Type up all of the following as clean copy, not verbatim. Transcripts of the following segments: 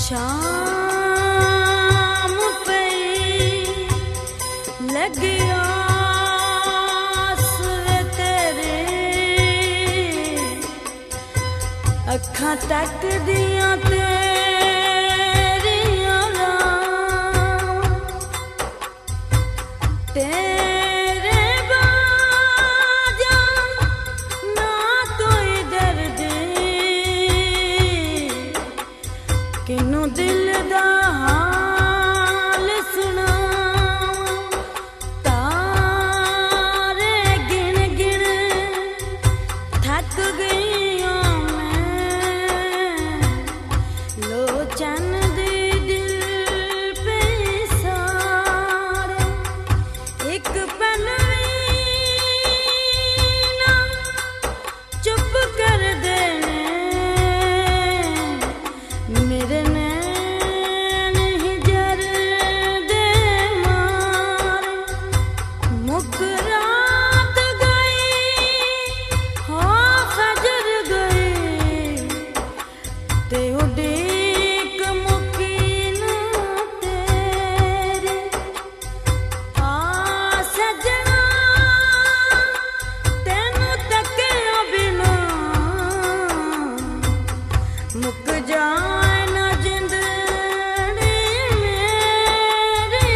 शाम पे लगिया सुर तेरे अखां तक दियां तेरियां रां तेरे बाजा ना कोई दर्द किनू दिल दा हाल सुनावां तारे गिन गिन थक गई मैं लोचन दे दिल पे सारे एक पल ना चुप कर देने मेरे नैन ही जर दे मारे मुक रात गई हाँ फजर गई ते उड़ीक मुकी ना तेरे आ सजना तेनू तकिया बिना मुक जाए ना जिंदड़ी मेरी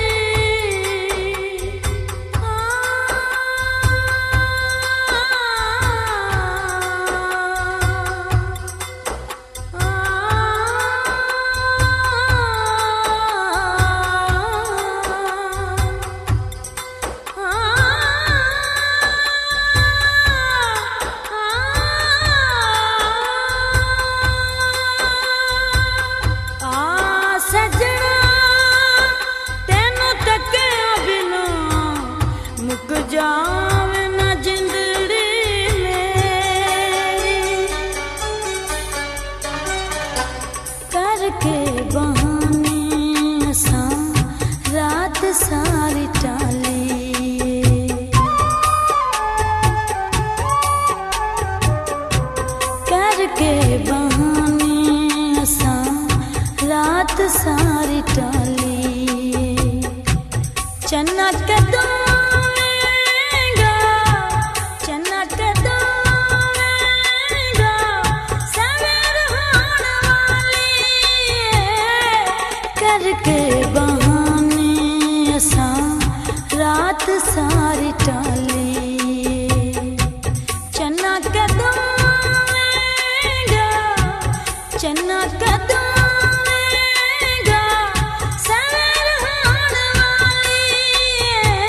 सजना तेनू तकिया बिना मुक जावे ना जिंदड़ी मेरी करके बहाने असां रात सारी टाली करके बहाने असां रात सारी टाली चन्ना कदों आवेगा चन्ना कदों आवेगा सवेर होने वाली करके बहाने असां रात सारी टाली चन्ना कदों आवेगा चन्ना कदों आवेगा सवेर होने वाली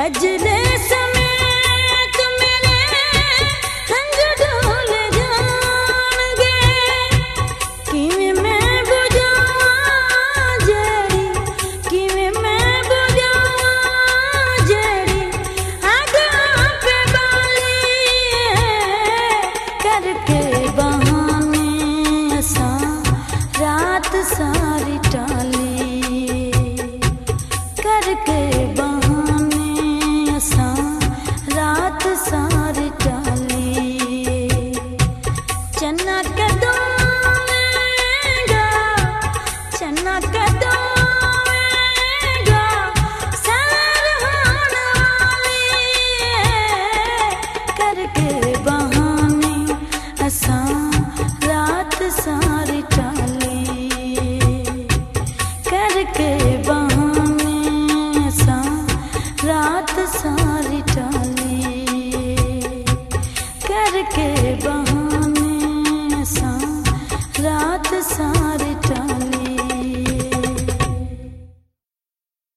गजरे समेत मेरे हंज डोल जाणगे किवें मैं बुझावां जेड़ी किवें मैं बुझावां जेड़ी अग पे बाली करके बहाने असां रात सारी टाली करके